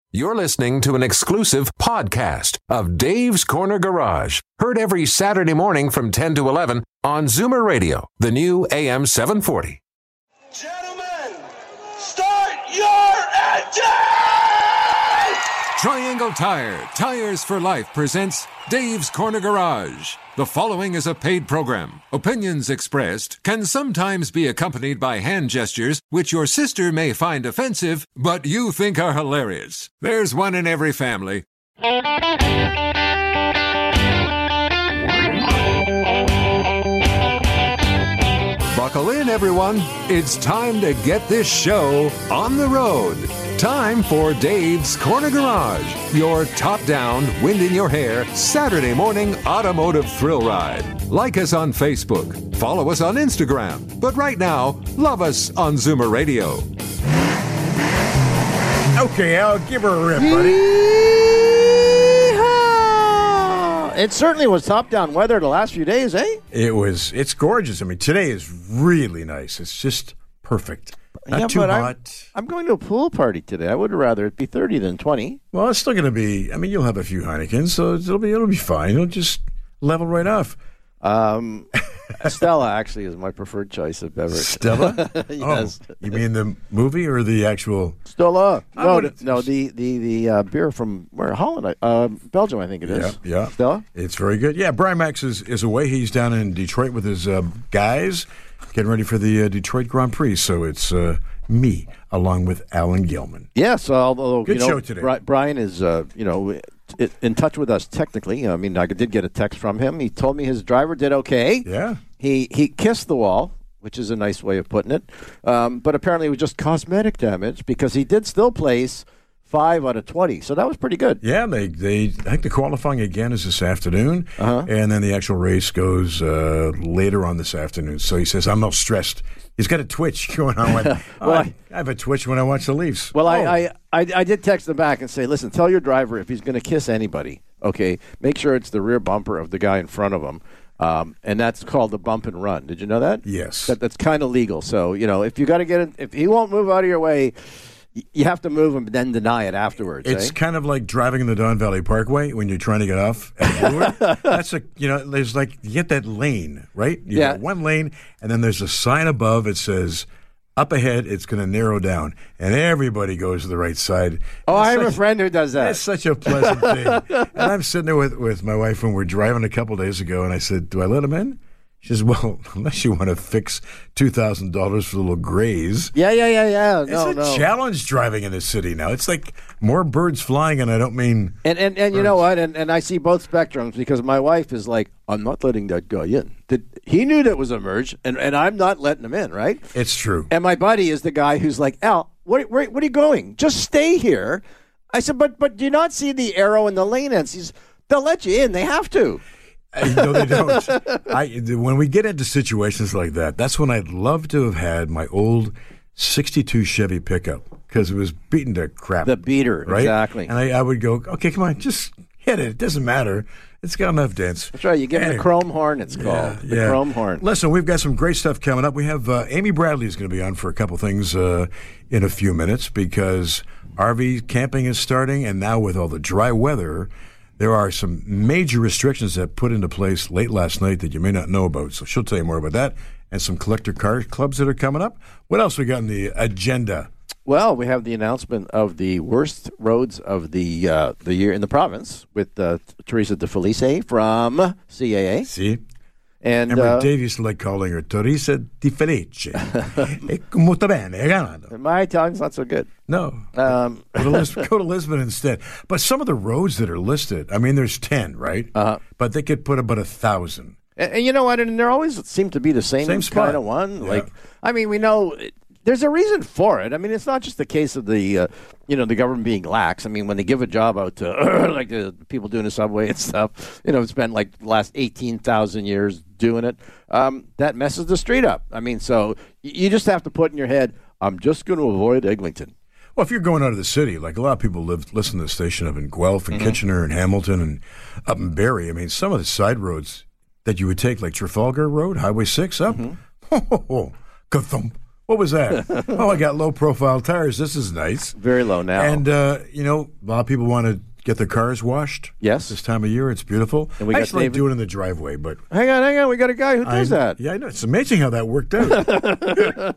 You're listening to an exclusive podcast of Dave's Corner Garage. Heard every Saturday morning from 10 to 11 on Zoomer Radio, the new AM 740. Gentlemen, start your engine! Triangle Tire, Tires for Life presents Dave's Corner Garage. The following is a paid program. Opinions expressed can sometimes be accompanied by hand gestures which your sister may find offensive, but you think are hilarious. There's one in every family. Buckle in, everyone. It's time to get this show on the road. Time for Dave's Corner Garage, your top-down, wind-in-your-hair, Saturday morning automotive thrill ride. Like us on Facebook, follow us on Instagram, but right now, love us on Zoomer Radio. Okay, Al, give her a rip, buddy. Yeehaw! It certainly was top-down weather the last few days, eh? It's gorgeous. I mean, today is really nice. It's just perfect. Not too hot. I'm going to a pool party today. I would rather it be 30 than 20. Well, it's still going to be, I mean, you'll have a few Heinekens, so it'll be fine. It'll just level right off. Stella actually is my preferred choice of beverage. Stella? Yes. Oh, you mean the movie or the actual? Stella. No, the beer from where? Holland, Belgium, I think it is. Yeah. Stella? It's very good. Yeah, Brian Max is away. He's down in Detroit with his guys, getting ready for the Detroit Grand Prix. So it's me along with Alan Gilman. Yes, although good show today. Brian is in touch with us technically. I mean, I did get a text from him. He told me his driver did okay. Yeah. He kissed the wall, which is a nice way of putting it. But apparently it was just cosmetic damage because he did still place 5 out of 20. So that was pretty good. Yeah, they I think the qualifying again is this afternoon, and then the actual race goes later on this afternoon. So he says, I'm not stressed. He's got a twitch going on. I have a twitch when I watch the Leafs. Well, I did text him back and say, listen, tell your driver if he's going to kiss anybody, okay, make sure it's the rear bumper of the guy in front of him. And that's called the bump and run. Did you know that? Yes. That's kind of legal. So, if you got to get it, if he won't move out of your way, you have to move him and then deny it afterwards. It's kind of like driving in the Don Valley Parkway when you're trying to get off at Bloor. That's there's like, you get that lane, right? You got one lane, and then there's a sign above that says, up ahead, it's going to narrow down, and everybody goes to the right side. Oh, I have a friend who does that. It's such a pleasant thing. And I'm sitting there with my wife when we're driving a couple days ago, and I said, do I let him in? She says, well, unless you want to fix $2,000 for a little graze. Yeah. It's a challenge driving in the city now. It's like more birds flying, and I don't mean... And you know what? And I see both spectrums because my wife is like, I'm not letting that guy in. He knew that was a merge, and I'm not letting him in, right? It's true. And my buddy is the guy who's like, Al, where are you going? Just stay here. I said, but do you not see the arrow in the lane ends? They'll let you in. They have to. No, they don't. When we get into situations like that, that's when I'd love to have had my old 62 Chevy pickup because it was beaten to crap. The beater, right? Exactly. And I would go, okay, come on, just hit it. It doesn't matter. It's got enough dents. That's right. You get the chrome horn, it's called. The chrome horn. Listen, we've got some great stuff coming up. We have Amy Bradley is going to be on for a couple things in a few minutes because RV camping is starting, and now with all the dry weather, there are some major restrictions that put into place late last night that you may not know about. So she'll tell you more about that and some collector car clubs that are coming up. What else we got on the agenda? Well, we have the announcement of the worst roads of the year in the province with Teresa De Felice from CAA. See? And remember, Dave used to like calling her Teresa Di Felice. Molto bene. My Italian's not so good. No. Go to Lisbon instead. But some of the roads that are listed, I mean, there's 10, right? But they could put about 1,000. And you know what? And there always seem to be the same kind of one. Yeah. Like, I mean, we know there's a reason for it. I mean, it's not just the case of the the government being lax. I mean, when they give a job out to like the people doing the subway and stuff, spend like the last 18,000 years doing it, that messes the street up. I mean, so you just have to put in your head, I'm just going to avoid Eglinton. Well, if you're going out of the city, like a lot of people listen to the station up in Guelph and Kitchener and Hamilton and up in Barrie, I mean, some of the side roads that you would take, like Trafalgar Road, Highway 6 up, ka-thump, What was that? Oh, I got low-profile tires. This is nice. Very low now. And, a lot of people want to get their cars washed. Yes. This time of year, it's beautiful. And we I got just like David. doing it in the driveway, but... Hang on. We got a guy who does that. Yeah, I know. It's amazing how that worked out.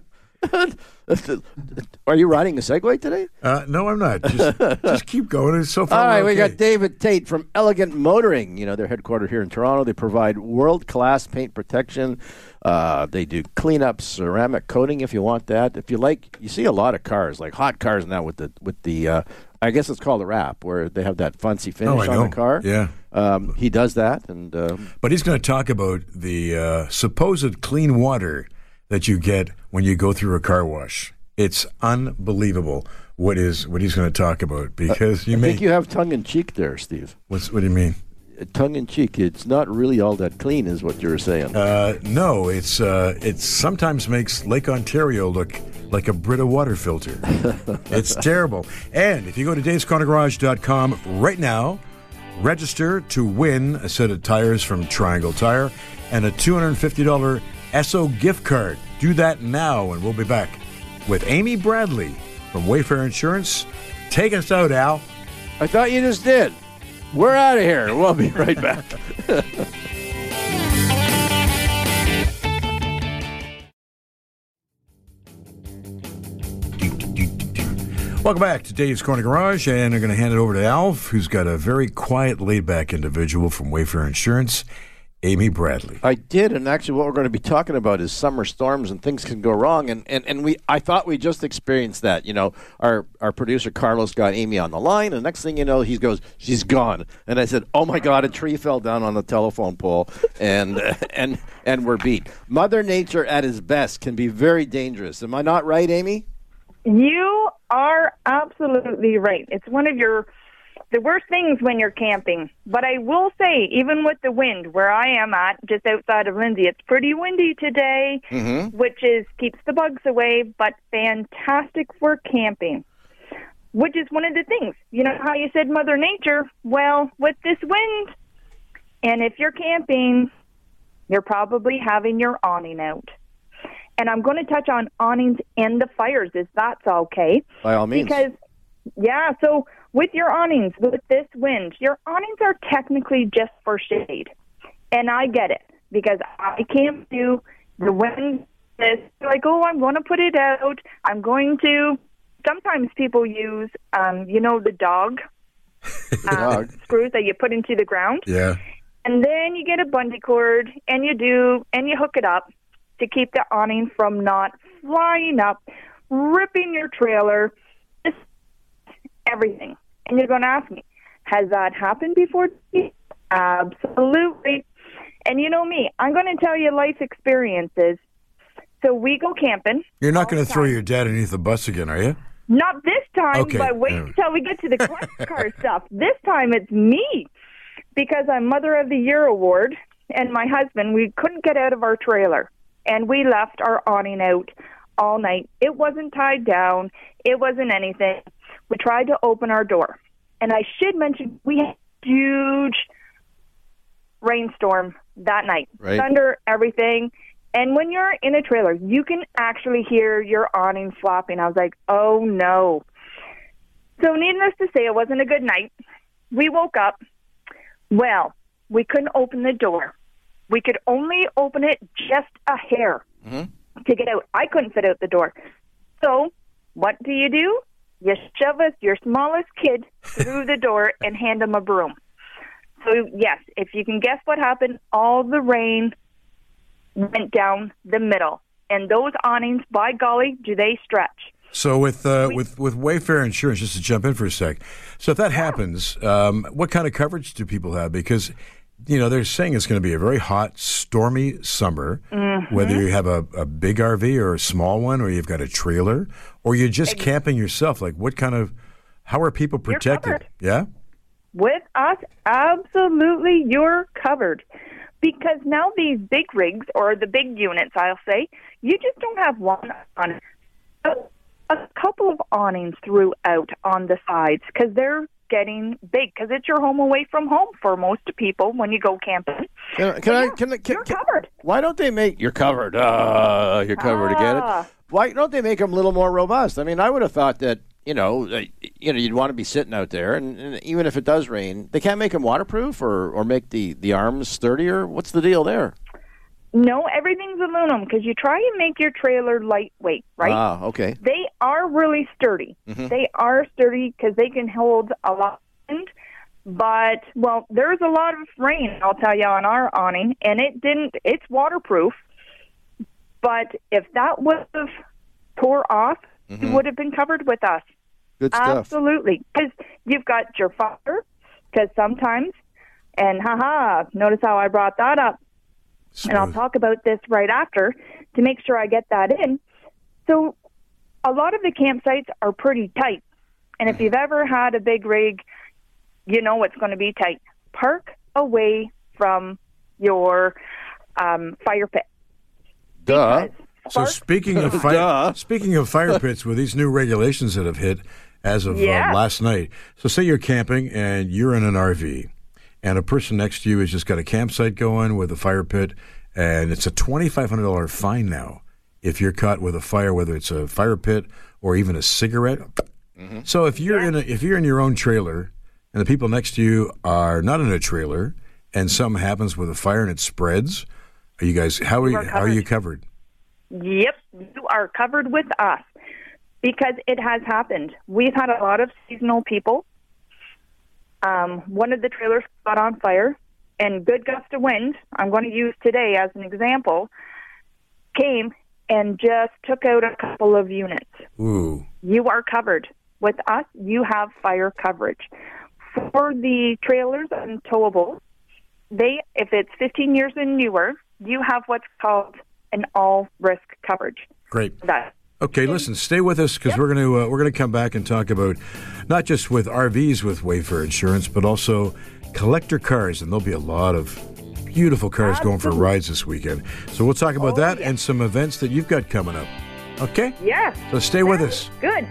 Are you riding a Segway today? No, I'm not. Just keep going. It's so far. All right, okay. we got David Tate from Elegant Motoring. They're headquartered here in Toronto. They provide world-class paint protection. They do cleanup, ceramic coating if you want that. If you like, you see a lot of cars, like hot cars now with the I guess it's called a wrap, where they have that fancy finish on the car. Yeah. He does that. But he's going to talk about the supposed clean water that you get when you go through a car wash. It's unbelievable what he's going to talk about, because I think you have tongue-in-cheek there, Steve. What do you mean? Tongue-in-cheek. It's not really all that clean, is what you were saying. No, it sometimes makes Lake Ontario look like a Brita water filter. It's terrible. And if you go to davescornergarage.com right now, register to win a set of tires from Triangle Tire and a $250 Esso gift card. Do that now, and we'll be back with Amy Bradley from Wayfair Insurance. Take us out, Al. I thought you just did. We're out of here. We'll be right back. Welcome back to Dave's Corner Garage, and I'm going to hand it over to Alf, who's got a very quiet, laid-back individual from Wayfair Insurance, Amy Bradley. I did, and actually what we're going to be talking about is summer storms, and things can go wrong, and I thought we just experienced that. Our producer Carlos got Amy on the line, and the next thing you know, he goes, she's gone. And I said, oh my God, a tree fell down on the telephone pole, and we're beat. Mother Nature at his best can be very dangerous. Am I not right, Amy? You are absolutely right. It's one of the worst things when you're camping. But I will say, even with the wind, where I am at, just outside of Lindsay, it's pretty windy today, which keeps the bugs away, but fantastic for camping, which is one of the things. You know how you said Mother Nature? Well, with this wind, and if you're camping, you're probably having your awning out. And I'm going to touch on awnings and the fires, if that's okay. By all means. Because, so with your awnings, with this wind, your awnings are technically just for shade. And I get it, because I can't do the wind. It's like, I'm going to put it out. I'm going to. Sometimes people use, the dog screws that you put into the ground. Yeah. And then you get a bungee cord, and you hook it up to keep the awning from not flying up, ripping your trailer, just everything. And you're going to ask me, has that happened before? Absolutely. And you know me, I'm going to tell you life experiences. So we go camping. You're not going to throw your dad underneath the bus again, are you? Not this time, okay. But wait until we get to the car stuff. This time it's me, because I'm Mother of the Year award, and my husband, we couldn't get out of our trailer. And we left our awning out all night. It wasn't tied down. It wasn't anything. We tried to open our door. And I should mention, we had a huge rainstorm that night. Right. Thunder, everything. And when you're in a trailer, you can actually hear your awning flapping. I was like, oh, no. So needless to say, it wasn't a good night. We woke up. Well, we couldn't open the door. We could only open it just a hair to get out. I couldn't fit out the door. So what do? You shove your smallest kid through the door and hand him a broom. So, yes, if you can guess what happened, all the rain went down the middle. And those awnings, by golly, do they stretch. So with Wayfair Insurance, just to jump in for a sec, so if that happens, what kind of coverage do people have? Because they're saying it's going to be a very hot, stormy summer, whether you have a big RV or a small one, or you've got a trailer, or you're just camping yourself. Like, how are people protected? Yeah? With us, absolutely, you're covered. Because now these big rigs, or the big units, I'll say, you just don't have one on it. A couple of awnings throughout on the sides, because they're getting big, because it's your home away from home for most people when you go camping. You're covered. Why don't they make you're covered? You're covered again. Why don't they make them a little more robust? I mean, I would have thought that, you'd want to be sitting out there, and even if it does rain, they can't make them waterproof or make the arms sturdier? What's the deal there? No, everything's aluminum because you try and make your trailer lightweight, right? Ah, okay. They are really sturdy. Mm-hmm. They are sturdy because they can hold a lot of wind. But, well, there's a lot of rain, I'll tell you, on our awning, and it's waterproof. But if that would have tore off, Mm-hmm. it would have been covered with us. Good stuff. Absolutely. Because you've got your fire, because sometimes, and notice how I brought that up. Smooth. And I'll talk about this right after to make sure I get that in. So a lot of the campsites are pretty tight. And if you've ever had a big rig, you know it's going to be tight. Park away from your fire pit. Duh. Because So speaking of fire pits, with these new regulations that have hit as of last night, so say you're camping and you're in an RV, and a person next to you has just got a campsite going with a fire pit, and it's a $2,500 fine now if you're caught with a fire, whether it's a fire pit or even a cigarette. Mm-hmm. So if you're in your own trailer and the people next to you are not in a trailer, and something happens with a fire and it spreads, are you guys how are you covered? Yep, you are covered with us because it has happened. We've had a lot of seasonal people. One of the trailers got on fire, and good gust of wind, I'm going to use today as an example, came and just took out a couple of units. Ooh. You are covered. With us, you have fire coverage. For the trailers and towables, if it's 15 years and newer, you have what's called an all-risk coverage. Great. Okay, listen, stay with us because we're going to come back and talk about not just with RVs with Wayfair Insurance, but also collector cars, and there'll be a lot of beautiful cars going for rides this weekend. So we'll talk about that and some events that you've got coming up. Okay? Yes. So stay with us. Good.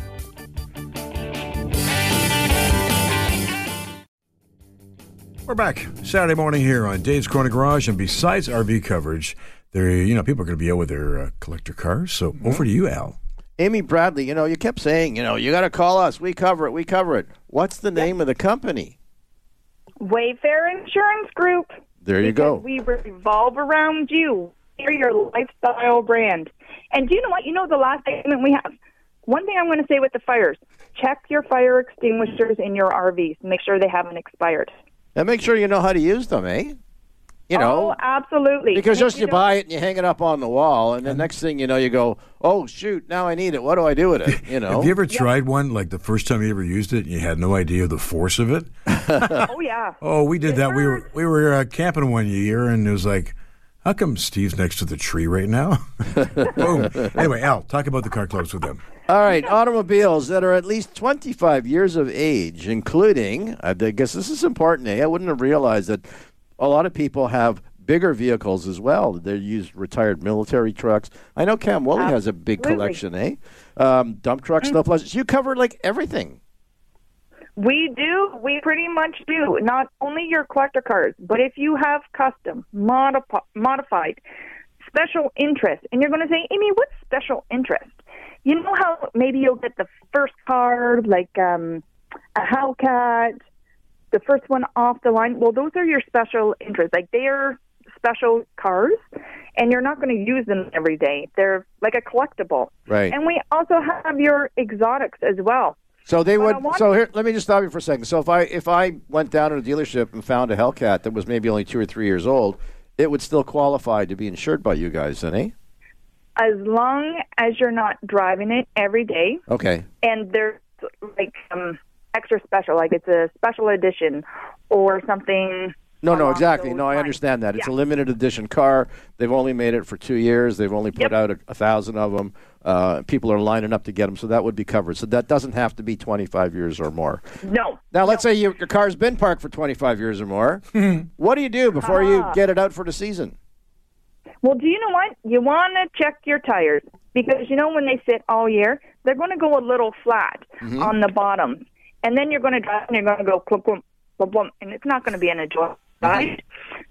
We're back Saturday morning here on Dave's Corner Garage, and besides RV coverage, people are going to be out with their collector cars. So over to you, Al. Amy Bradley, you kept saying, you got to call us. We cover it. What's the name of the company? Wayfair Insurance Group. There you go. We revolve around you. We're your lifestyle brand. And do you know what? The last segment we have, one thing I'm going to say with the fires, check your fire extinguishers in your RVs. Make sure they haven't expired. And make sure you know how to use them, eh? Oh, absolutely. Because just you buy it and you hang it up on the wall, and the next thing you know, you go, oh, shoot, now I need it. What do I do with it? Have you ever tried one, like the first time you ever used it, and you had no idea the force of it? Oh, yeah. Oh, we did that. We were camping one year, and it was like, how come Steve's next to the tree right now? Boom. Anyway, Al, talk about the car clubs with them. All right, automobiles that are at least 25 years of age, including, I guess this is important, I wouldn't have realized that a lot of people have bigger vehicles as well. They use retired military trucks. I know Cam Woolley has a big collection, eh? Dump trucks, snowplows. You cover everything. We do. We pretty much do. Not only your collector cars, but if you have custom, modified, special interest, and you're going to say, Amy, what's special interest? You know how maybe you'll get the first car, like a Hellcat, the first one off the line? Well, those are your special interests. Like, they are special cars, and you're not going to use them every day. They're like a collectible. Right. And we also have your exotics as well. So they would. So here, let me just stop you for a second. So if I went down to a dealership and found a Hellcat that was maybe only 2 or 3 years old, it would still qualify to be insured by you guys, then, eh? As long as you're not driving it every day. Okay. And there's like extra special, like it's a special edition or something. No, exactly. No, I understand that. It's a limited edition car. They've only made it for 2 years. They've only put out 1,000 of them. People are lining up to get them, so that would be covered. So that doesn't have to be 25 years or more. No. Now, let's say your car's been parked for 25 years or more. What do you do before you get it out for the season? Well, do you know what? You want to check your tires because, when they sit all year, they're going to go a little flat on the bottom. And then you're going to drive and you're going to go clump, clump, clump, clump, and it's not going to be an enjoyable ride.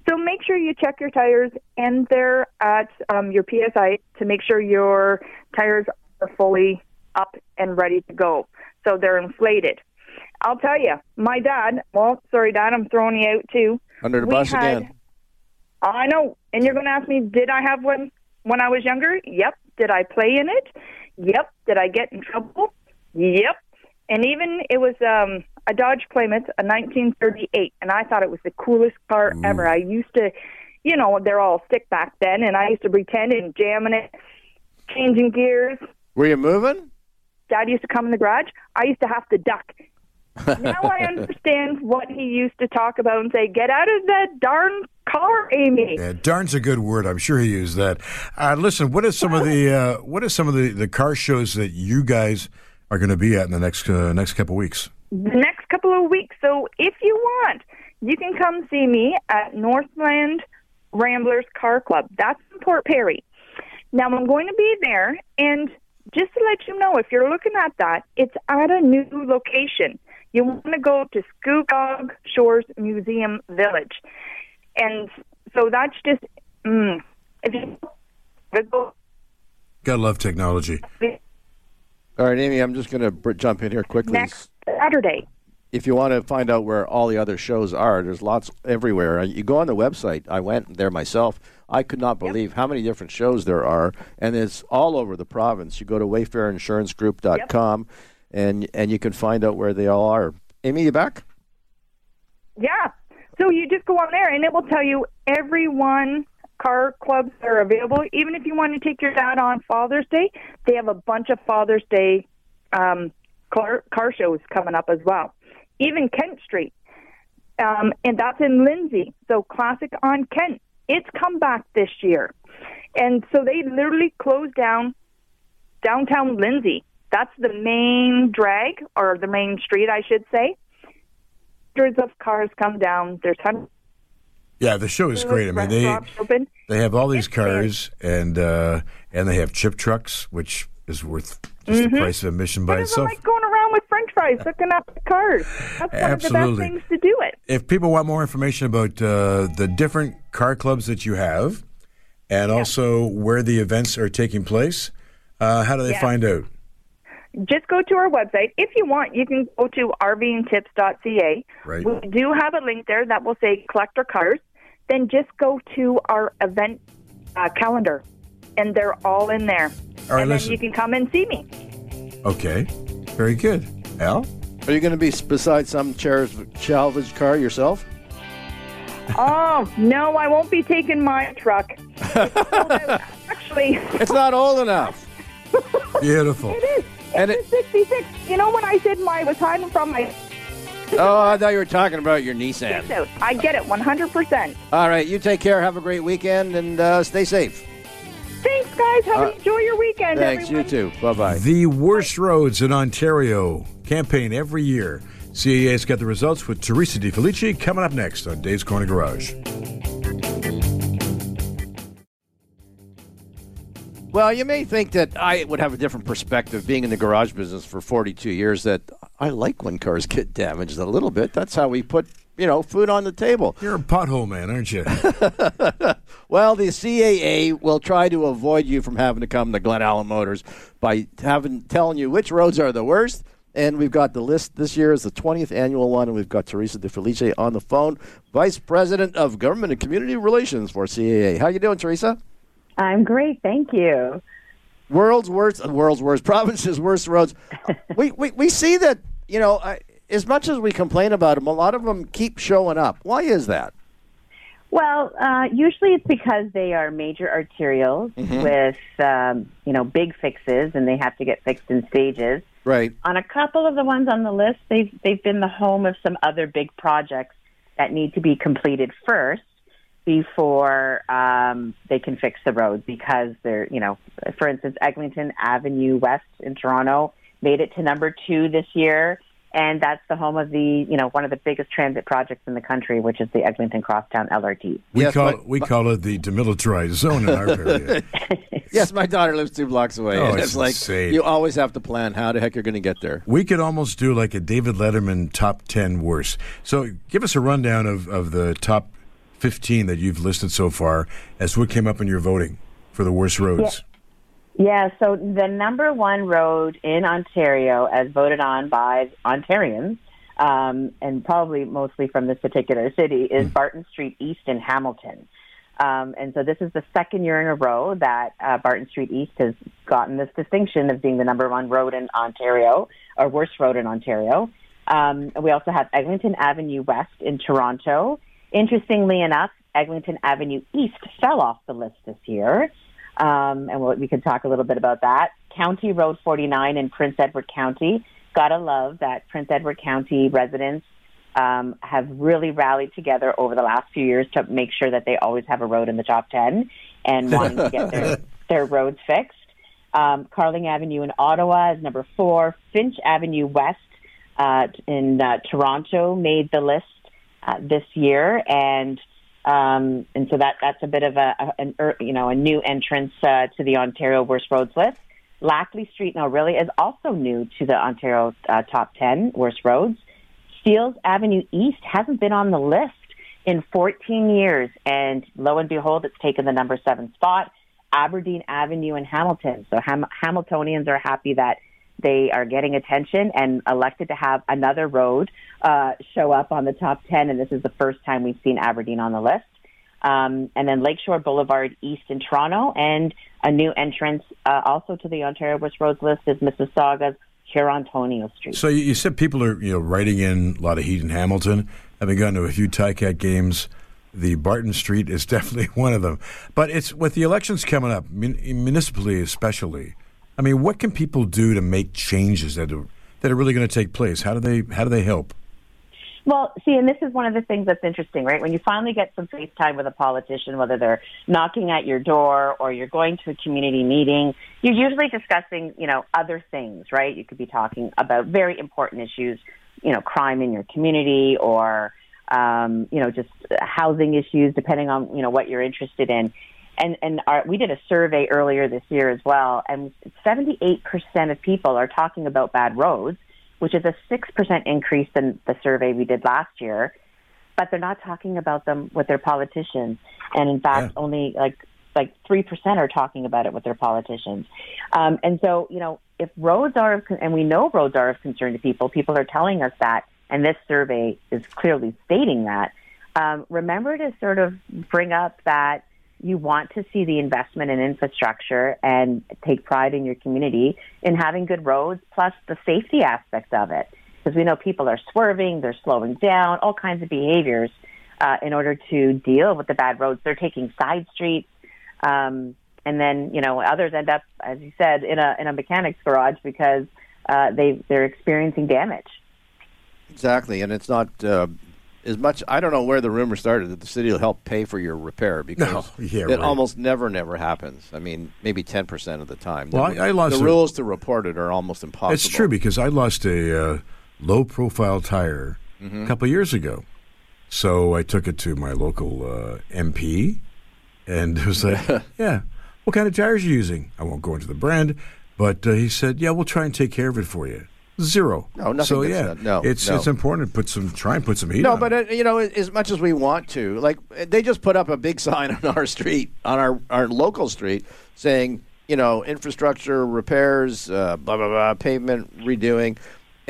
So make sure you check your tires and they're at your PSI to make sure your tires are fully up and ready to go. So they're inflated. I'll tell you, my dad, well, sorry, Dad, I'm throwing you out too. Under the bus again. I know. And you're going to ask me, did I have one when I was younger? Yep. Did I play in it? Yep. Did I get in trouble? Yep. And even it was a Dodge Plymouth, a 1938, and I thought it was the coolest car ever. I used to, they're all stick back then, and I used to pretend and jamming it, changing gears. Were you moving? Dad used to come in the garage. I used to have to duck. Now I understand what he used to talk about and say, get out of that darn car, Amy. Yeah, darn's a good word. I'm sure he used that. Listen, what are some of the car shows that you guys are going to be at in the next couple of weeks? The next couple of weeks. So if you want, you can come see me at Northland Ramblers Car Club. That's in Port Perry. Now I'm going to be there, and just to let you know, if you're looking at that, it's at a new location. You want to go to Scugog Shores Museum Village. And so that's just, if you go. Gotta love technology. All right, Amy, I'm just going to jump in here quickly. Next Saturday. If you want to find out where all the other shows are, there's lots everywhere. You go on the website. I went there myself. I could not believe how many different shows there are, and it's all over the province. You go to wayfairinsuranceGroup.com, and you can find out where they all are. Amy, you back? Yeah. So you just go on there, and it will tell you every one car clubs that are available. Even if you want to take your dad on Father's Day, they have a bunch of Father's Day car shows coming up as well. Even Kent Street, and that's in Lindsay. So Classic on Kent. It's come back this year. And so they literally closed down downtown Lindsay. That's the main drag, or the main street, I should say. Hundreds of cars come down. There's hundreds. Yeah, the show is great. I mean, they have all these cars, and they have chip trucks, which is worth just the price of admission by itself. Like going around with French fries, looking up the cars. That's one of the best things to do it. If people want more information about the different car clubs that you have, and also where the events are taking place, how do they find out? Just go to our website. If you want, you can go to rvandtips.ca. Right. We do have a link there that will say collector cars. Then just go to our event calendar, and they're all in there. All right, then you can come and see me. Okay. Very good. Al? Are you going to be beside some salvage car yourself? Oh, no, I won't be taking my truck. Actually, it's not old enough. Beautiful. It is. It's a 66. You know when I said I was hiding from my... Oh, I thought you were talking about your Nissan. I get it, 100%. All right, you take care. Have a great weekend, and stay safe. Thanks, guys. Enjoy your weekend, Thanks, everyone. you too. Bye-bye. The Worst Roads in Ontario campaign every year. CAA's got the results with Teresa DiFelice coming up next on Dave's Corner Garage. Well, you may think that I would have a different perspective being in the garage business for 42 years, that I like when cars get damaged a little bit. That's how we put, food on the table. You're a pothole man, aren't you? Well, the CAA will try to avoid you from having to come to Glen Allen Motors by telling you which roads are the worst. And we've got the list. This year is the 20th annual one, and we've got Teresa DiFelice on the phone, Vice President of Government and Community Relations for CAA. How you doing, Teresa? I'm great, thank you. World's worst, province's worst roads. we see that, as much as we complain about them, a lot of them keep showing up. Why is that? Well, usually it's because they are major arterials with, big fixes, and they have to get fixed in stages. Right. On a couple of the ones on the list, they've been the home of some other big projects that need to be completed first before they can fix the road, because they're, for instance, Eglinton Avenue West in Toronto made it to number 2 this year, and that's the home of the, one of the biggest transit projects in the country, which is the Eglinton Crosstown LRT. We call it the demilitarized zone in our area. Yes, my daughter lives 2 blocks away. Oh, and it's like insane. You always have to plan how the heck you're going to get there. We could almost do like a David Letterman top 10 worst. So give us a rundown of the top 15 that you've listed so far as what came up in your voting for the worst roads. Yeah, so the number one road in Ontario, as voted on by Ontarians, and probably mostly from this particular city, is Barton Street East in Hamilton. And so this is the second year in a row that Barton Street East has gotten this distinction of being the number one road in Ontario, or worst road in Ontario. We also have Eglinton Avenue West in Toronto. Interestingly enough, Eglinton Avenue East fell off the list this year. And we could talk a little bit about that. County Road 49 in Prince Edward County. Gotta love that Prince Edward County residents have really rallied together over the last few years to make sure that they always have a road in the top 10 and wanting to get their roads fixed. Carling Avenue in Ottawa is number 4. Finch Avenue West in Toronto made the list this year, and so that's a bit of a new entrance to the Ontario worst roads list. Lackley Street in Orillia is also new to the Ontario top 10 worst roads. Steeles Avenue East hasn't been on the list in 14 years, and lo and behold, it's taken the number 7 spot. Aberdeen Avenue in Hamilton. So Hamiltonians are happy that they are getting attention and elected to have another road show up on the top 10, and this is the first time we've seen Aberdeen on the list. And then Lakeshore Boulevard East in Toronto, and a new entrance also to the Ontario Worst Roads list is Mississauga's Hurontonio Street. So you said people are writing in a lot of heat in Hamilton. Having gone to a few Ticats games, the Barton Street is definitely one of them. But it's with the elections coming up, municipally especially. I mean, what can people do to make changes that are really going to take place? How do they help? Well, see, and this is one of the things that's interesting, right? When you finally get some face time with a politician, whether they're knocking at your door or you're going to a community meeting, you're usually discussing, other things, right? You could be talking about very important issues, crime in your community or, just housing issues, depending on, what you're interested in. And we did a survey earlier this year as well, and 78% of people are talking about bad roads, which is a 6% increase in the survey we did last year, but they're not talking about them with their politicians. And in fact, only like 3% are talking about it with their politicians. And so, if roads are, and we know roads are of concern to people are telling us that, and this survey is clearly stating that, remember to sort of bring up that you want to see the investment in infrastructure and take pride in your community in having good roads, plus the safety aspect of it. Because we know people are swerving, they're slowing down, all kinds of behaviors in order to deal with the bad roads. They're taking side streets, and then, others end up, as you said, in a mechanic's garage because they're experiencing damage. Exactly, and it's not... as much, I don't know where the rumor started that the city will help pay for your repair because almost never happens. I mean, maybe 10% of the time. Well, I lost the rules to report it are almost impossible. It's true because I lost a low-profile tire a couple of years ago. So I took it to my local MP, and it was like, what kind of tires are you using? I won't go into the brand, but he said, we'll try and take care of it for you. Zero. No, nothing. So it's important to try and put some heat. No, on but it. As much as we want to, like they just put up a big sign on our street, on our local street, saying infrastructure repairs, blah blah blah, pavement redoing,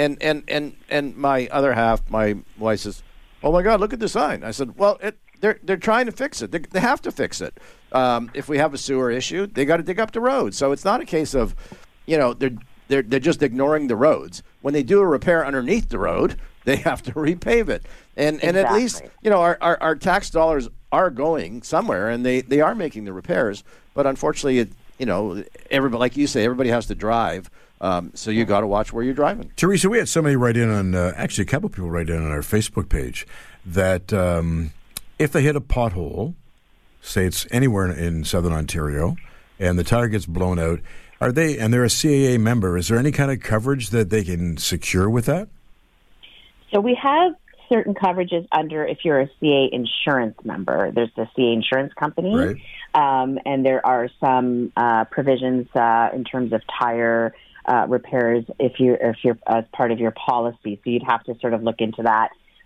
and my other half, my wife says, "Oh my God, look at the sign." I said, "Well, they're trying to fix it. They have to fix it. If we have a sewer issue, they got to dig up the road. So it's not a case of, They're just ignoring the roads. When they do a repair underneath the road, they have to repave it. And at least, our tax dollars are going somewhere, and they are making the repairs. But unfortunately, everybody, like you say, everybody has to drive. So you got to watch where you're driving. Teresa, we had somebody write in on, actually a couple people write in on our Facebook page that if they hit a pothole, say it's anywhere in Southern Ontario, and the tire gets blown out, and they're a CAA member, is there any kind of coverage that they can secure with that? So we have certain coverages under if you're a CAA insurance member. There's the CAA insurance company, right. And there are some provisions in terms of tire repairs if you're as part of your policy. So you'd have to sort of look into that.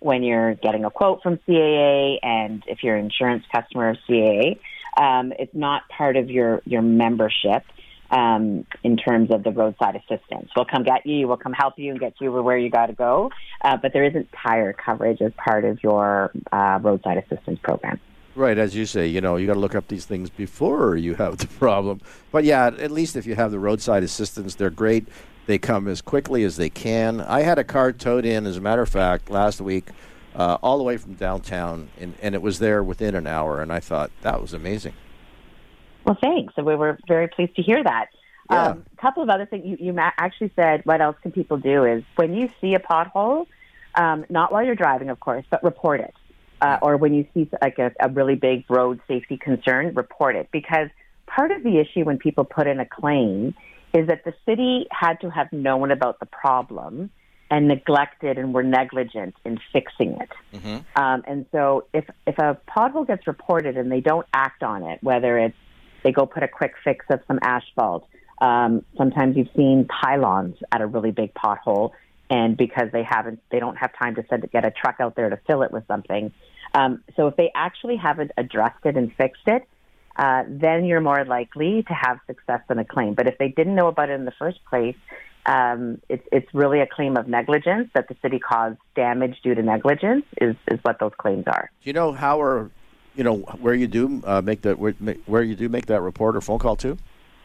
when you're getting a quote from CAA, and if you're an insurance customer of CAA. It's not part of your membership in terms of the roadside assistance. We'll come get you, we'll come help you and get you where you got to go, but there isn't tire coverage as part of your roadside assistance program. Right, as you say, you got to look up these things before you have the problem. But yeah, at least if you have the roadside assistance, they're great. They come as quickly as they can. I had a car towed in, as a matter of fact, last week, all the way from downtown, and it was there within an hour, and I thought that was amazing. Well, thanks. So we were very pleased to hear that. Yeah. A couple of other things. You actually said, what else can people do, is when you see a pothole, not while you're driving, of course, but report it. Or when you see like a really big road safety concern, report it. Because part of the issue when people put in a claim is that the city had to have known about the problem and neglected and were negligent in fixing it. Mm-hmm. And so if a pothole gets reported and they don't act on it, whether it's they go put a quick fix of some asphalt, sometimes you've seen pylons at a really big pothole, and because they don't have time to get a truck out there to fill it with something. So if they actually haven't addressed it and fixed it, then you're more likely to have success in a claim. But if they didn't know about it in the first place, it's really a claim of negligence, that the city caused damage due to negligence is what those claims are. Do you know how or where you do make that report or phone call to?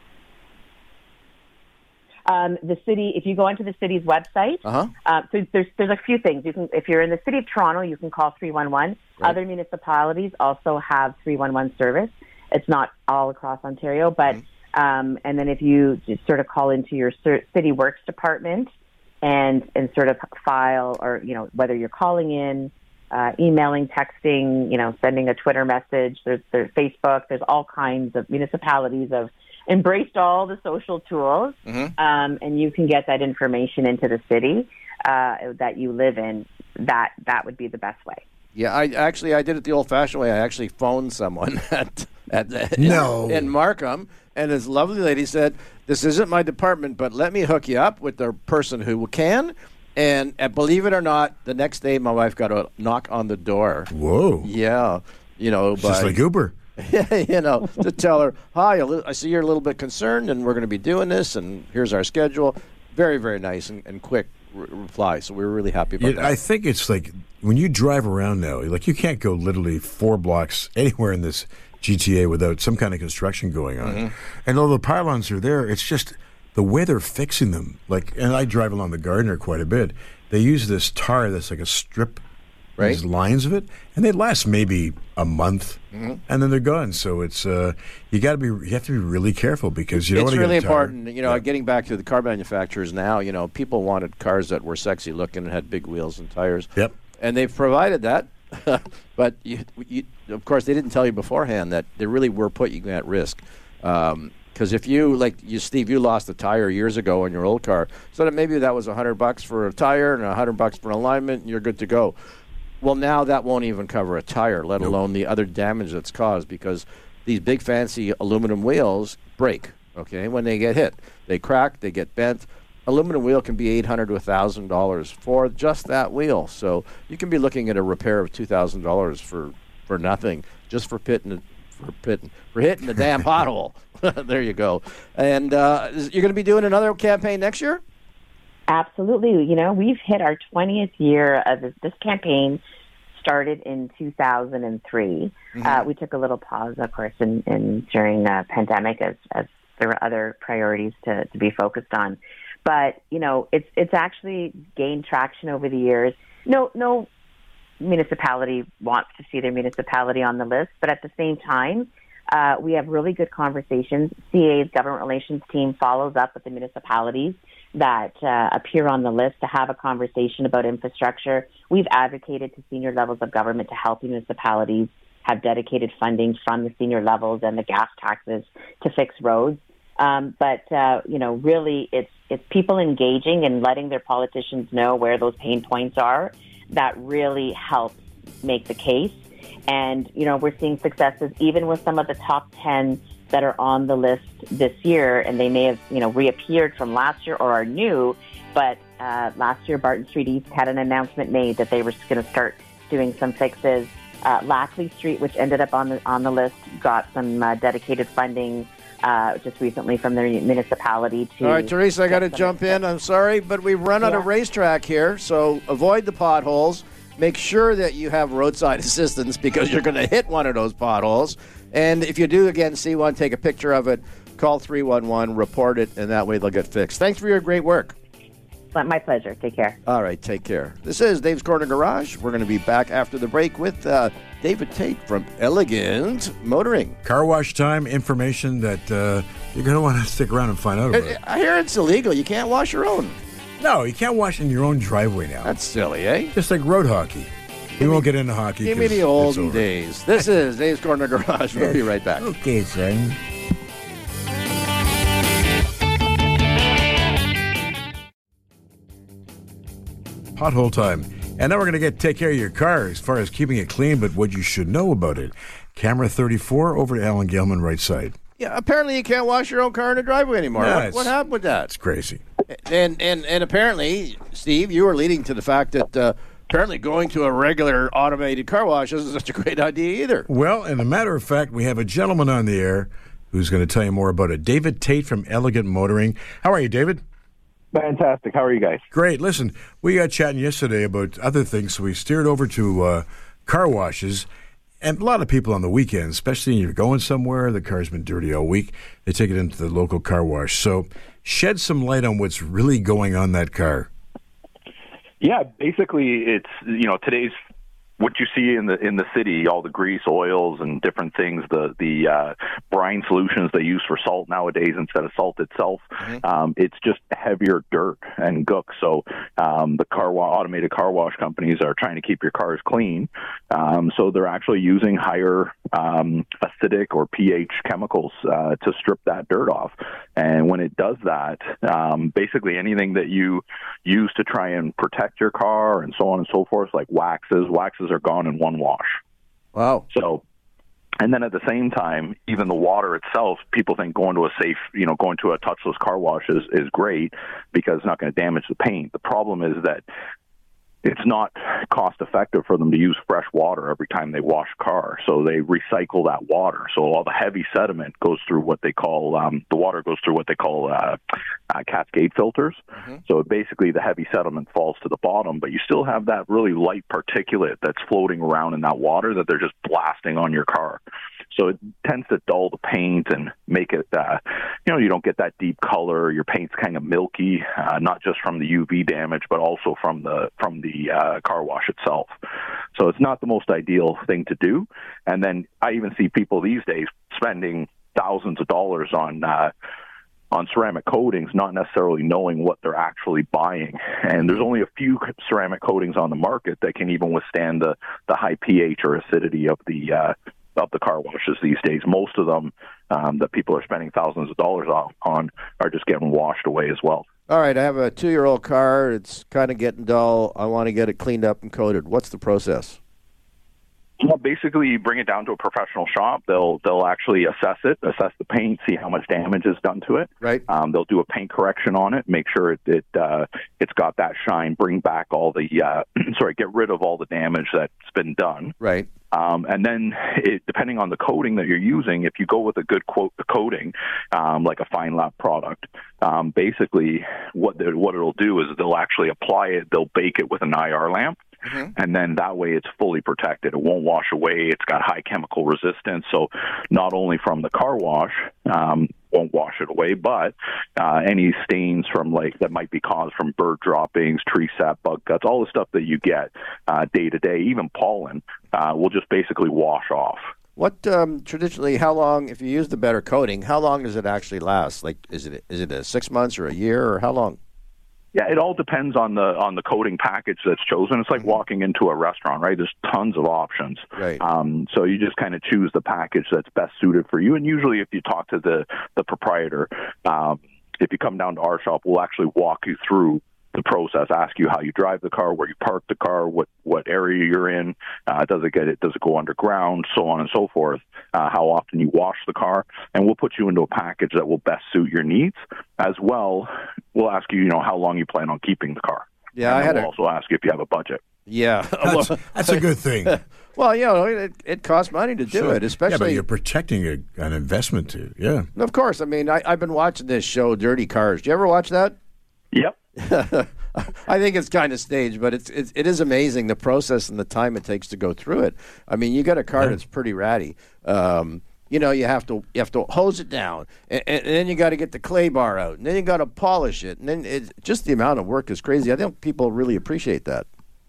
The city, if you go onto the city's website, so there's a few things. You can, if you're in the city of Toronto, you can call 311. Right. Other municipalities also have 311 service. It's not all across Ontario, but and then if you just sort of call into your city works department and sort of file, or whether you're calling in, emailing, texting, sending a Twitter message. There's Facebook. There's all kinds of municipalities have embraced all the social tools, and you can get that information into the city that you live in. That would be the best way. Yeah, I did it the old-fashioned way. I actually phoned someone in Markham, and this lovely lady said, "This isn't my department, but let me hook you up with the person who can." And believe it or not, the next day my wife got a knock on the door. Whoa! Yeah, just like Uber. To tell her, "Hi, I see you're a little bit concerned, and we're going to be doing this, and here's our schedule." Very, very nice and quick reply. So we were really happy about that. I think it's like when you drive around now, you can't go literally 4 blocks anywhere in this GTA without some kind of construction going on. And although the pylons are there, it's just the way they're fixing them. And I drive along the Gardiner quite a bit. They use this tar that's like a strip. Right. These lines of it, and they last maybe a month, and then they're gone. So it's you have to be really careful because it's really important. Getting back to the car manufacturers now, people wanted cars that were sexy looking and had big wheels and tires. Yep. And they've provided that, but of course they didn't tell you beforehand that they really were putting you at risk. Because if Steve, you lost a tire years ago on your old car, so that maybe that was $100 for a tire and $100 for an alignment, and you're good to go. Well, now that won't even cover a tire, let alone the other damage that's caused, because these big fancy aluminum wheels break, when they get hit. They crack, they get bent. Aluminum wheel can be $800 to $1,000 for just that wheel. So you can be looking at a repair of $2,000 for nothing, just for hitting the damn pothole. There you go. And you're going to be doing another campaign next year? Absolutely. We've hit our 20th year of this campaign. Started in 2003. We took a little pause, of course, in during the pandemic as there were other priorities to be focused on. But it's actually gained traction over the years. No municipality wants to see their municipality on the list, but at the same time, we have really good conversations. CAA's government relations team follows up with the municipalities that appear on the list to have a conversation about infrastructure. We've advocated to senior levels of government to help municipalities have dedicated funding from the senior levels and the gas taxes to fix roads. But really it's people engaging and letting their politicians know where those pain points are that really helps make the case. And, we're seeing successes even with some of the top 10 that are on the list this year, and they may have, reappeared from last year or are new, But last year, Barton Street East had an announcement made that they were going to start doing some fixes. Lackley Street, which ended up on the list, got some dedicated funding just recently from the municipality. All right, Teresa, I got to jump in. I'm sorry, but we've run out of racetrack here, so avoid the potholes. Make sure that you have roadside assistance because you're going to hit one of those potholes. And if you do, again, see one, take a picture of it, call 311, report it, and that way they'll get fixed. Thanks for your great work. My pleasure. Take care. All right, take care. This is Dave's Corner Garage. We're going to be back after the break with David Tate from Elegant Motoring. Car wash time, information that you're going to want to stick around and find out about. I hear it's illegal. You can't wash your own. No, you can't wash in your own driveway now. That's silly, eh? Just like road hockey. We won't get into hockey. Give me the olden days. This is Dave's Corner Garage. We'll be right back. Okay, son. Pothole time. And now we're going to take care of your car as far as keeping it clean, but what you should know about it. Camera 34 over to Alan Gelman, right side. Yeah, apparently you can't wash your own car in the driveway anymore. No, what happened with that? It's crazy. And apparently, Steve, you were leading to the fact that apparently going to a regular automated car wash isn't such a great idea either. Well, and a matter of fact, we have a gentleman on the air who's going to tell you more about it. David Tate from Elegant Motoring. How are you, David? Fantastic. How are you guys? Great. Listen, we got chatting yesterday about other things, so we steered over to car washes. And a lot of people on the weekend, especially when you're going somewhere, the car's been dirty all week, they take it into the local car wash. So shed some light on what's really going on that car. Yeah, basically it's, today's what you see in the city, all the grease, oils, and different things, the brine solutions they use for salt nowadays instead of salt itself, it's just heavier dirt and gook. So the automated car wash companies are trying to keep your cars clean. So they're actually using higher acidic or pH chemicals to strip that dirt off. And when it does that, basically anything that you use to try and protect your car and so on and so forth, like waxes are gone in one wash. Wow. So, and then at the same time, even the water itself, people think going to a touchless car wash is great because it's not going to damage the paint. The problem is that it's not cost effective for them to use fresh water every time they wash a car. So they recycle that water. So all the heavy sediment goes through what they call, cascade filters. So basically the heavy sediment falls to the bottom, but you still have that really light particulate that's floating around in that water that they're just blasting on your car. So it tends to dull the paint and make it, you don't get that deep color. Your paint's kind of milky, not just from the UV damage, but also from the car wash itself. So it's not the most ideal thing to do. And then I even see people these days spending thousands of dollars on ceramic coatings, not necessarily knowing what they're actually buying. And there's only a few ceramic coatings on the market that can even withstand the high pH or acidity of the car washes these days. Most of them that people are spending thousands of dollars on are just getting washed away as well. All right, I have a 2-year-old car. It's kind of getting dull. I want to get it cleaned up and coated. What's the process? Well, basically, you bring it down to a professional shop. They'll actually assess the paint, see how much damage is done to it. Right. They'll do a paint correction on it, make sure it's got that shine, bring back all the get rid of all the damage that's been done. Right. And then, depending on the coating that you're using, if you go with a good coating, like a fine lap product, basically what it'll do is they'll actually apply it. They'll bake it with an IR lamp. And then that way it's fully protected. It won't wash away. It's got high chemical resistance. So not only from the car wash, won't wash it away, but any stains from that might be caused from bird droppings, tree sap, bug guts, all the stuff that you get day to day, even pollen, will just basically wash off. What traditionally? How long, if you use the better coating, how long does it actually last? Like, is it a 6 months or a year, or how long? Yeah, it all depends on the coating package that's chosen. It's like walking into a restaurant, right? There's tons of options. Right. So you just kind of choose the package that's best suited for you. And usually if you talk to the proprietor, if you come down to our shop, we'll actually walk you through the process, ask you how you drive the car, where you park the car, what area you're in, does it go underground, so on and so forth, how often you wash the car, and we'll put you into a package that will best suit your needs. As well, we'll ask you, how long you plan on keeping the car. Yeah, and we'll also ask you if you have a budget. Yeah, that's a good thing. Well, it costs money to do it, especially. Yeah, but you're protecting an investment too. Yeah, of course. I mean, I've been watching this show, Dirty Cars. Do you ever watch that? Yep. I think it's kind of staged, but it is amazing the process and the time it takes to go through it. I mean, you got a car that's pretty ratty. You have to hose it down, and then you got to get the clay bar out, and then you got to polish it, and then just the amount of work is crazy. I think people really appreciate that.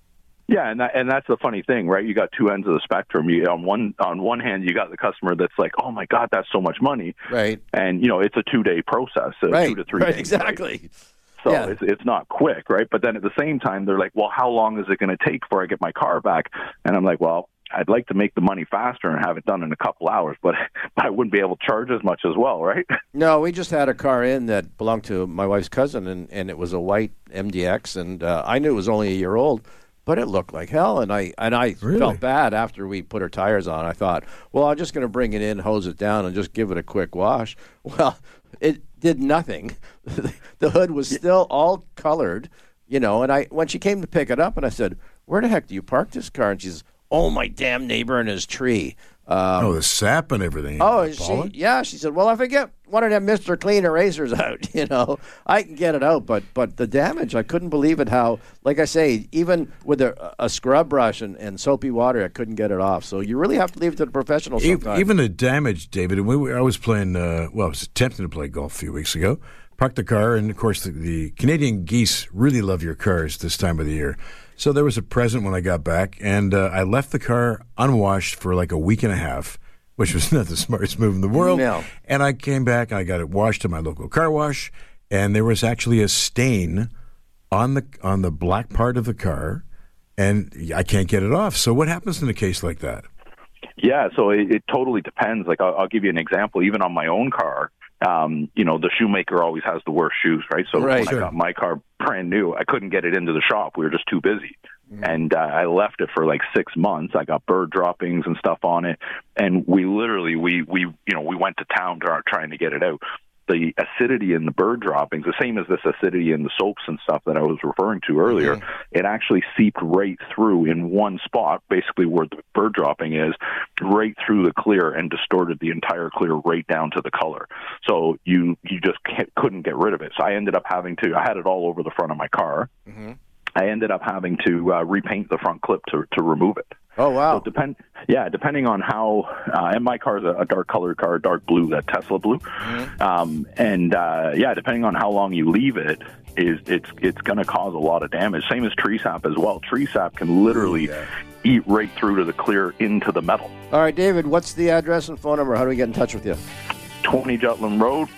Yeah, and that's the funny thing, right? You got two ends of the spectrum. On one hand, you got the customer that's like, "Oh my God, that's so much money," right? And it's a 2-day process, right. 2 to 3 days, exactly. Right? So it's not quick, right? But then at the same time, they're like, "Well, how long is it going to take before I get my car back?" And I'm like, "Well, I'd like to make the money faster and have it done in a couple hours, but I wouldn't be able to charge as much as well, right?" No, we just had a car in that belonged to my wife's cousin, and it was a white MDX, and I knew it was only a year old. But it looked like hell, and I really? felt bad after we put our tires on. I thought, well, I'm just going to bring it in, hose it down, and just give it a quick wash. Well, it did nothing. The hood was still all colored, and when she came to pick it up, and I said, "Where the heck do you park this car?" And she says, "Oh, my damn neighbor in his tree." The sap and everything. She said, "Well, if I get one of them Mr. Clean erasers out, I can get it out." But the damage, I couldn't believe it. How, like I say, even with a scrub brush and soapy water, I couldn't get it off. So you really have to leave it to the professionals sometimes. Even the damage, David. I was playing. I was attempting to play golf a few weeks ago. Parked the car, and of course, the Canadian geese really love your cars this time of the year. So there was a present when I got back, and I left the car unwashed for like a week and a half, which was not the smartest move in the world. No. And I came back, and I got it washed at my local car wash, and there was actually a stain on the black part of the car, and I can't get it off. So what happens in a case like that? Yeah, so it totally depends. Like I'll give you an example. Even on my own car, the shoemaker always has the worst shoes, right? So when I got my car brand new, I couldn't get it into the shop. We were just too busy. And I left it for like 6 months. I got bird droppings and stuff on it. And we literally, we went to town trying to get it out. The acidity in the bird droppings, the same as this acidity in the soaps and stuff that I was referring to earlier, it actually seeped right through in one spot, basically where the bird dropping is, right through the clear and distorted the entire clear right down to the color. So you just couldn't get rid of it. So I ended up I had it all over the front of my car. Mm-hmm. I ended up having to repaint the front clip to remove it. Oh, wow. So depending on how, and my car is a dark colored car, dark blue, that Tesla blue. Mm-hmm. Depending on how long you leave it, it's going to cause a lot of damage. Same as tree sap as well. Tree sap can literally eat right through to the clear into the metal. All right, David, what's the address and phone number? How do we get in touch with you? 20 Jutland Road,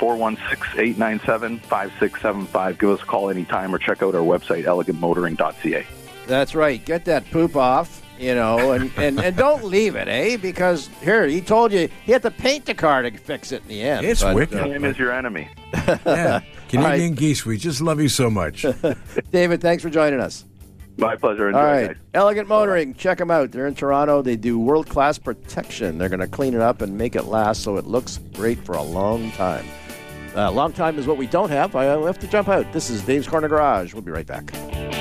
416-897-5675. Give us a call anytime or check out our website, elegantmotoring.ca. That's right. Get that poop off, and don't leave it, eh? Because here, he told you he had to paint the car to fix it in the end. It's wicked. Time is your enemy. Yeah. Canadian geese, we just love you so much. David, thanks for joining us. My pleasure. Enjoy, all right. guys. Elegant Motoring, check them out. They're in Toronto. They do world-class protection. They're going to clean it up and make it last so it looks great for a long time. Long time is what we don't have. I have to jump out. This is Dave's Corner Garage. We'll be right back.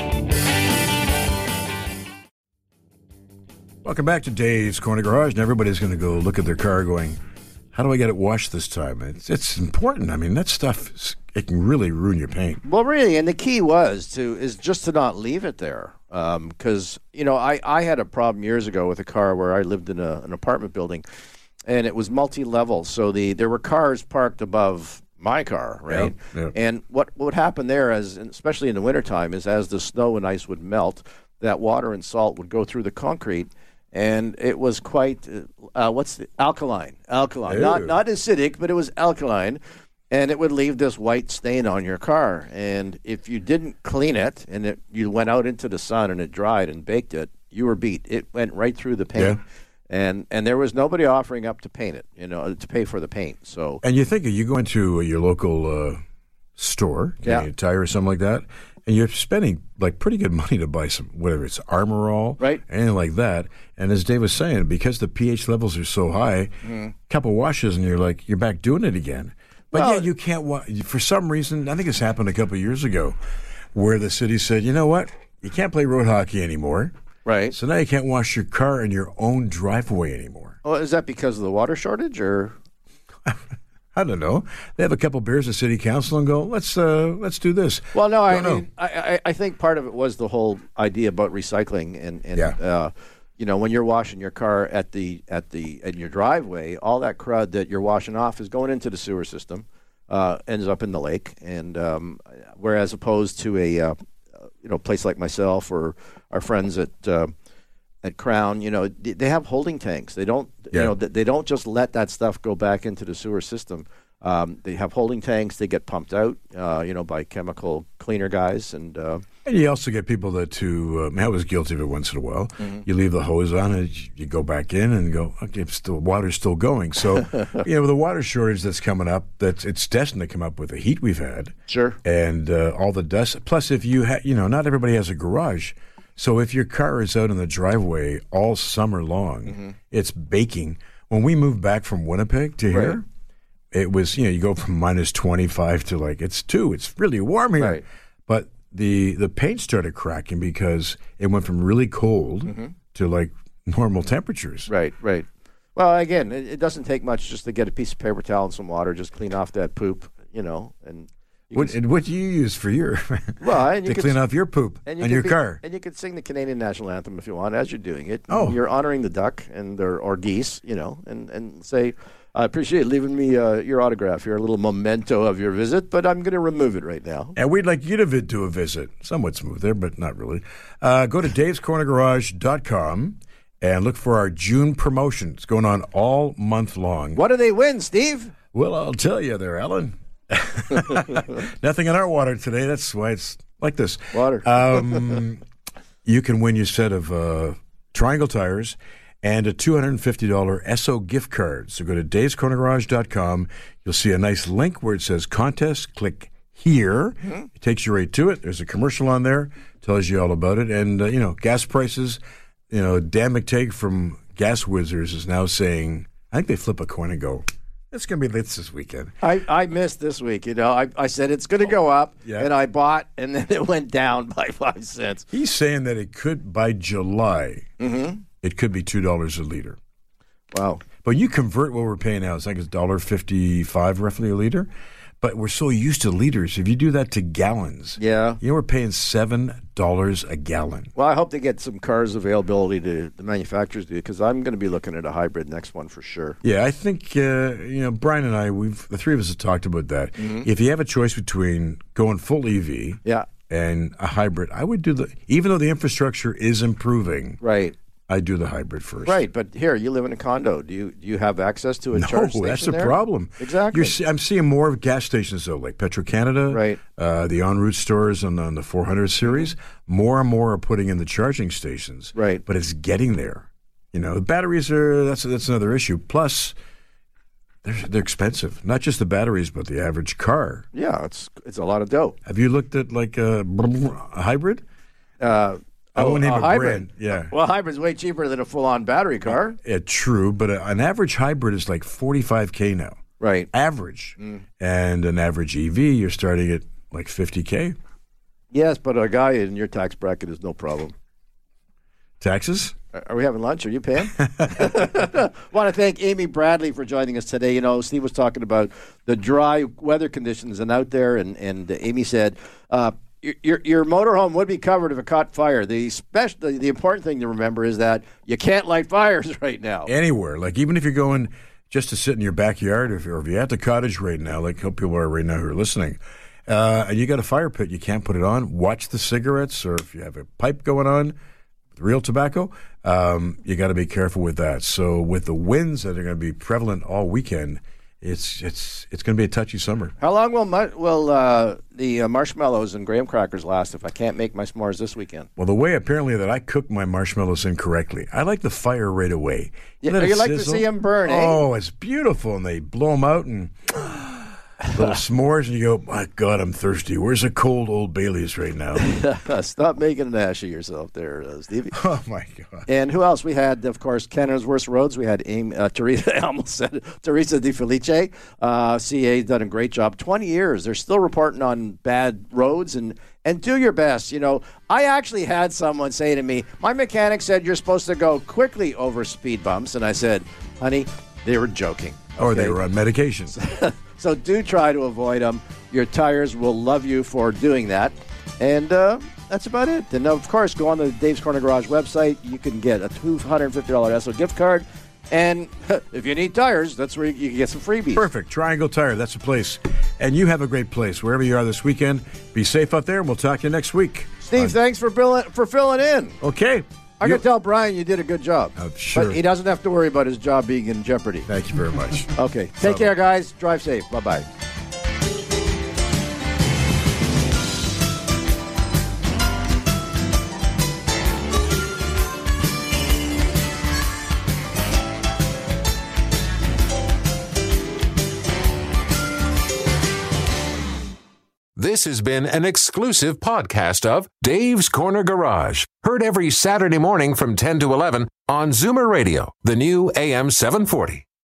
Welcome back to Dave's Corner Garage, and everybody's going to go look at their car going, how do I get it washed this time? It's important. I mean, that stuff, it can really ruin your paint. Well, really, and the key is just to not leave it there. Because, I had a problem years ago with a car where I lived in an apartment building, and it was multi-level. So there were cars parked above my car, right? Yeah. And what would happen there, especially in the wintertime, is as the snow and ice would melt, that water and salt would go through the concrete. And it was quite, alkaline, not acidic, but it was alkaline, and it would leave this white stain on your car. And if you didn't clean it, and you went out into the sun and it dried and baked it, you were beat. It went right through the paint. Yeah. And there was nobody offering up to paint it, to pay for the paint. So. And you think you go into your local store, Canadian Tire or something like that, And you're spending like pretty good money to buy some, whatever it's Armor All, right? Anything like that. And as Dave was saying, because the pH levels are so high, couple washes and you're back doing it again. But you can't. For some reason, I think this happened a couple of years ago, where the city said, you know what, you can't play road hockey anymore. Right. So now you can't wash your car in your own driveway anymore. Well, is that because of the water shortage, or? I don't know. They have a couple beers at city council and go, let's do this. Well, no, I think part of it was the whole idea about recycling and when you're washing your car in your driveway, all that crud that you're washing off is going into the sewer system, ends up in the lake, and whereas opposed to a place like myself or our friends at Crown, they have holding tanks. They don't, they don't just let that stuff go back into the sewer system. They have holding tanks. They get pumped out, by chemical cleaner guys, and you also get people that I was guilty of it once in a while. Mm-hmm. You leave the hose on, and you go back in and go, okay, water's still going. So, with the water shortage that's coming up, it's destined to come up with the heat we've had. Sure. And all the dust. Plus, if you not everybody has a garage. So if your car is out in the driveway all summer long, it's baking. When we moved back from Winnipeg to here, it was, you go from minus 25 to it's 2. It's really warm here. Right. But the paint started cracking because it went from really cold to normal temperatures. Right. Well, again, it doesn't take much just to get a piece of paper towel and some water, just clean off that poop, and... What do you use for your to clean off your poop and your car? And you could sing the Canadian national anthem if you want as you're doing it. Oh. You're honoring the duck or geese, and say, I appreciate leaving me your autograph here, a little memento of your visit, but I'm going to remove it right now. And we'd like you to do a visit. Somewhat smooth there, but not really. Go to davescornergarage.com and look for our June promotion. It's going on all month long. What do they win, Steve? Well, I'll tell you there, Alan. Nothing in our water today. That's why it's like this. Water. You can win your set of Triangle tires and a $250 Esso gift card. So go to davescornergarage.com. You'll see a nice link where it says contest. Click here. It takes you right to it. There's a commercial on there. Tells you all about it. And, gas prices. Dan McTagg from Gas Wizards is now saying, I think they flip a coin and go, it's going to be lit this weekend. I missed this week. I said it's going to go up, and I bought, and then it went down by 5 cents. He's saying that it could, by July, it could be $2 a liter. Wow. But you convert what we're paying now. It's like $1.55 roughly a liter. But we're so used to liters. If you do that to gallons, we're paying $7 a gallon. Well, I hope they get some cars availability to the manufacturers do, because I'm going to be looking at a hybrid next one for sure. Yeah, I think Brian and I, the three of us have talked about that. If you have a choice between going full EV, and a hybrid, I would do even though the infrastructure is improving, right? I do the hybrid first. Right, but here, you live in a condo. Do you have access to a charge station? No, that's the there? problem. Exactly. I'm seeing more of gas stations, though, like Petro-Canada, right? The en route stores on the 400 series. More and more are putting in the charging stations. Right. But it's getting there. The batteries that's another issue. Plus, they're expensive. Not just the batteries, but the average car. Yeah, it's a lot of dough. Have you looked at a hybrid? I won't name a brand. Yeah. Well, hybrid's way cheaper than a full-on battery car. Yeah, true, but an average hybrid is like $45K now. Right. Average. And an average EV, you're starting at like $50K. Yes, but a guy in your tax bracket is no problem. Taxes? Are we having lunch? Are you paying? Want to thank Amy Bradley for joining us today. Steve was talking about the dry weather conditions and out there, and Amy said, Your motorhome would be covered if it caught fire. The important thing to remember is that you can't light fires right now. Anywhere. Like even if you're going just to sit in your backyard, or if you're at the cottage right now, like how people are right now who are listening, and you got a fire pit, you can't put it on. Watch the cigarettes, or if you have a pipe going on, real tobacco, you got to be careful with that. So with the winds that are going to be prevalent all weekend, it's going to be a touchy summer. How long will the marshmallows and graham crackers last if I can't make my s'mores this weekend? Well, the way apparently that I cook my marshmallows incorrectly, I like the fire right away. You like to see them burn, Oh, it's beautiful, and they blow them out, and little s'mores, and you go, my God, I'm thirsty. Where's a cold Old Bailey's right now? Stop making an ass of yourself there, Stevie. Oh, my God. And who else? We had, of course, Canada's Worst Roads. We had Teresa, I almost said it, Teresa Di Felice. CA done a great job. 20 years. They're still reporting on bad roads, and do your best. You know, I actually had someone say to me, my mechanic said you're supposed to go quickly over speed bumps. And I said, honey, they were joking. Okay? Or they were on medications. So do try to avoid them. Your tires will love you for doing that. And that's about it. And, of course, go on the Dave's Corner Garage website. You can get a $250 Esso gift card. And if you need tires, that's where you can get some freebies. Perfect. Triangle Tire, that's the place. And you have a great place. Wherever you are this weekend, be safe out there, and we'll talk to you next week. Steve, thanks for filling in. Okay. I'm going to tell Brian you did a good job. Sure. But he doesn't have to worry about his job being in jeopardy. Thank you very much. Okay. Take care, guys. Drive safe. Bye-bye. This has been an exclusive podcast of Dave's Corner Garage. Heard every Saturday morning from 10 to 11 on Zoomer Radio, the new AM 740.